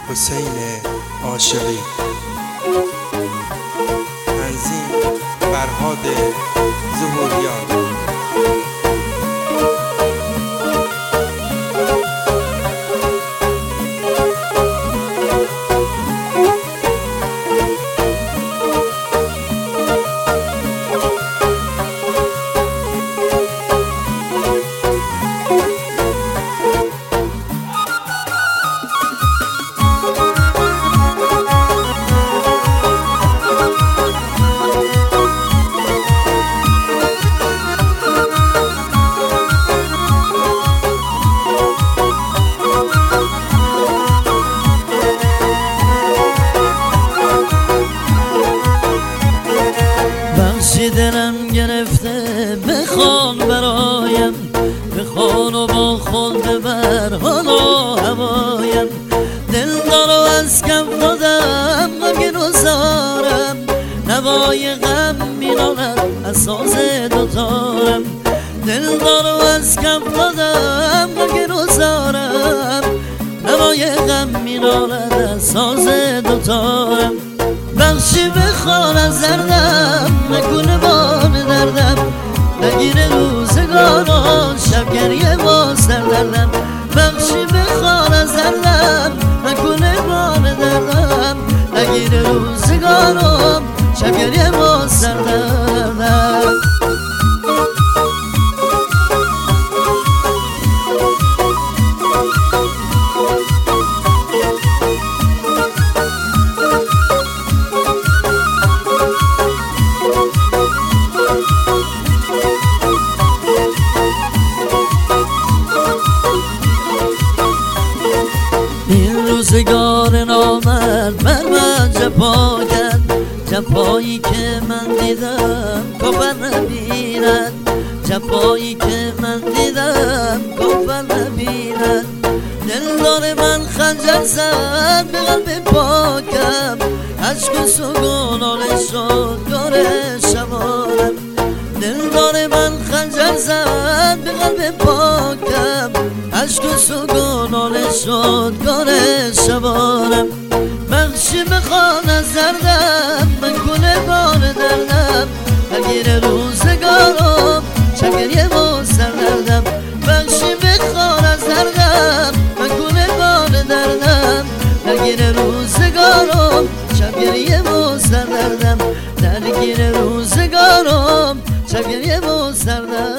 حسین عاشقی. تنظیم فرهاد ظهوریان. دلم گرفته بخوان برایم، بخوان و با خود ببر حالا هوایم. دلدارو از کم دادم غمگین و زارم، نوای غم میراند از ساز دوتارم. دلدارو از کم دادم غمگین و زارم، نوای غم میراند از ساز دوتارم. بخشی بخوان از دردم، نکنه بان دردم، نگیره روزگاران شب گریه باز دردم. بخشی بخوان از دردم، نکنه بان دردم، نگیره روزگاران شب گریه باز دردم. روزگار نامرد بر من جفا کرد، جفایی که من دیدم کافر نبیند، جفایی که من دیدم کافر نبیند. دلدار من خنجر زد به قلب پاکم، عشق و سوگونانش شد کار شبانم. دلدار من خنجر زد به قلب پاکم، عشق و سوگونانش شد کار شبانم. بخشی بخوان از دردم، من کنه بان دردم، نگیره روزگارم شب گریه باز دردم. بخشی بخوان از دردم، من کنه بان دردم، نگیره روزگارم شب گریه باز دردم. درگیر روزگارم شب گریه باز دردم.